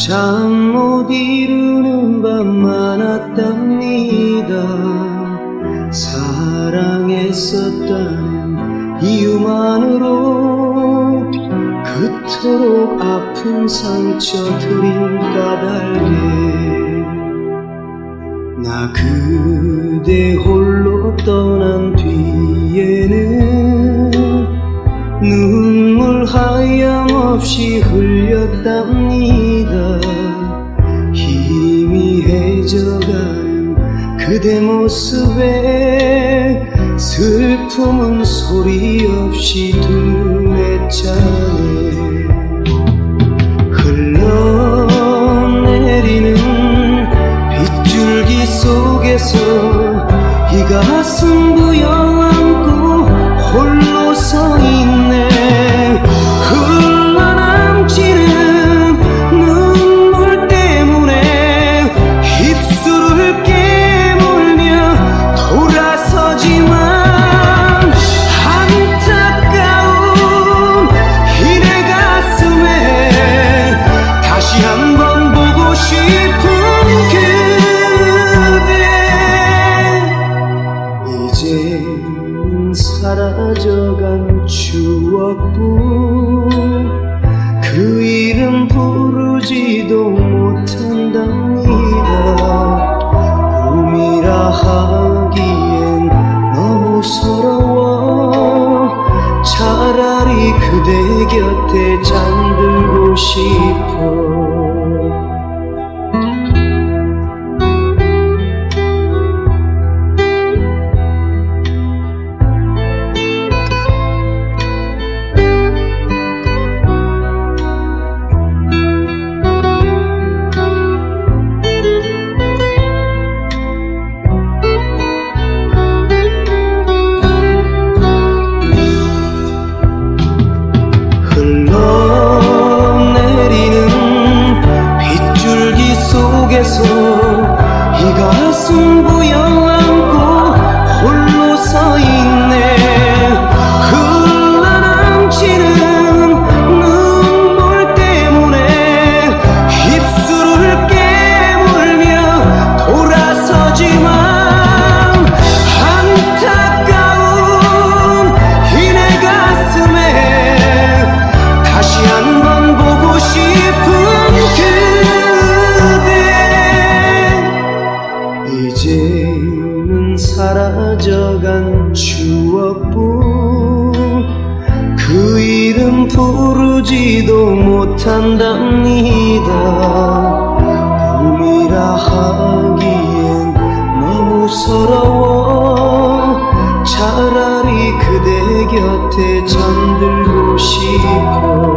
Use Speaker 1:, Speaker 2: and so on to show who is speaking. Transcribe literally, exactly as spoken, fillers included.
Speaker 1: 잠 못 이루는 밤 많았답니다. 사랑했었다는 이유만으로 그토록 아픈 상처 들인 까닭에 나 그대 홀로 떠난 뒤에는 눈물 하염없이 흘렸답니다. 희미해져가는 그대 모습에 슬픔은 소리 없이 두뇌차네. 흘러내리는 빗줄기 속에서 이 가슴 부여안고 홀로 서 있네. 흘러넘치는 눈물 때문에 입술을 깨물며 돌아서지만 안타까운 이 내 가슴에 다시 한번 보고 싶은 그대. 이제는 사라져간 추억뿐 그 이름 부르지도 못한답니다. 꿈이라 하기엔 너무 서러워 차라리 그대 곁에 잠들고 싶어. 이 가슴 부여안고 홀로 서 있네. 흘러넘치는 눈물 때문에 입술을 깨물며 돌아서지만 안타까운 이 내 가슴에 다시 한번 보고 싶은 이제는 사라져간 추억뿐 그 이름 부르지도 못한답니다. 꿈이라 하기엔 너무 서러워 차라리 그대 곁에 잠들고 싶어.